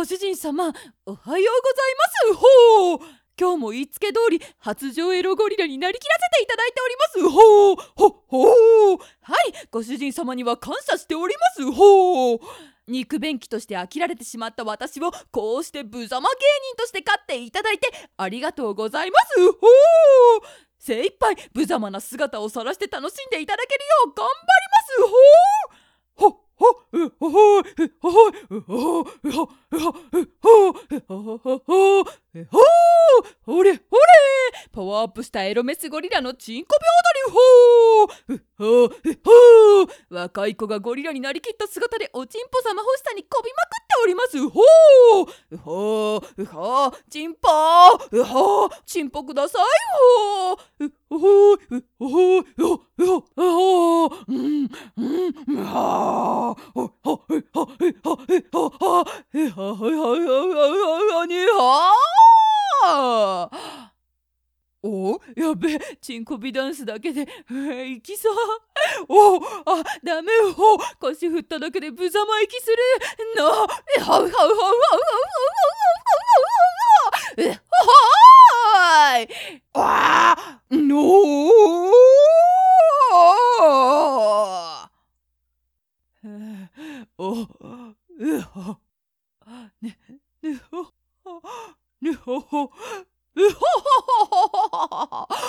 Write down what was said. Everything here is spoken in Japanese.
ご主人様、おはようございます。ほう、今日も言いつけ通り発情エロゴリラになりきらせていただいております。ほうほほう、はい、ご主人様には感謝しております。ほう、肉便器として飽きられてしまった私をこうして無様芸人として飼っていただいてありがとうございます。ほう、精一杯無様な姿を晒して楽しんでいただけるよう頑張ります。ほうほほうほほうほほうほほうほほうほほうほほうほれほれ、パワーアップしたエロメスゴリラのチンコ秒踊り。ほうほう、若い子がゴリラになりきった姿でおちんぽ様欲しさにこびまくっております。ほうほうほう、チンポほう、チンポください。ほうほうほうほうほうほう、うんうん、はあ、ほほほほほほほはへはははははにはあ。お、やべえ、チンコビダンスだけでいきそう。お、あ、ダメよ。腰振っただけで無様息するの。はうはうはうはうはうはうはうはうはうはーい、わあのお、うほ、ね、ねほ、ねほほ、うほほほほほほほ。